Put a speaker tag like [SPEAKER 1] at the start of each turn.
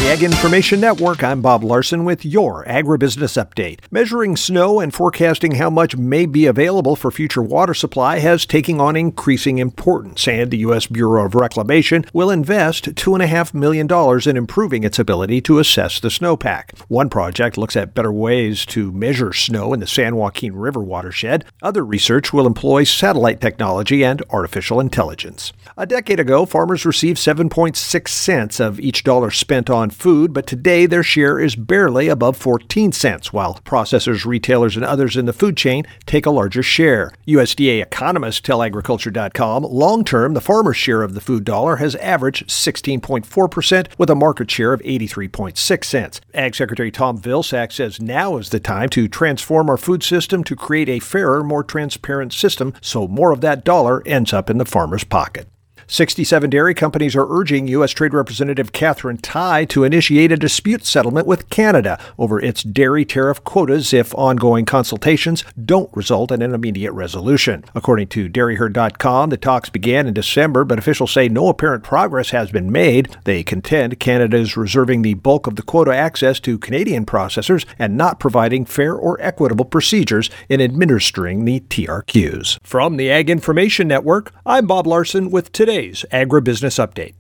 [SPEAKER 1] Ag Information Network, I'm Bob Larson with your Agribusiness Update. Measuring snow and forecasting how much may be available for future water supply has taken on increasing importance, and the U.S. Bureau of Reclamation will invest $2.5 million in improving its ability to assess the snowpack. One project looks at better ways to measure snow in the San Joaquin River watershed. Other research will employ satellite technology and artificial intelligence. A decade ago, farmers received 7.6 cents of each dollar spent on food, but today their share is barely above 14 cents, while processors, retailers, and others in the food chain take a larger share. USDA economists tell Agriculture.com, long-term, the farmer's share of the food dollar has averaged 16.4% with a market share of 83.6 cents. Ag Secretary Tom Vilsack says now is the time to transform our food system to create a fairer, more transparent system so more of that dollar ends up in the farmer's pocket. 67 dairy companies are urging U.S. Trade Representative Katherine Tai to initiate a dispute settlement with Canada over its dairy tariff quotas if ongoing consultations don't result in an immediate resolution. According to dairyherd.com, the talks began in December, but officials say no apparent progress has been made. They contend Canada is reserving the bulk of the quota access to Canadian processors and not providing fair or equitable procedures in administering the TRQs. From the Ag Information Network, I'm Bob Larson with today's Agribusiness Update.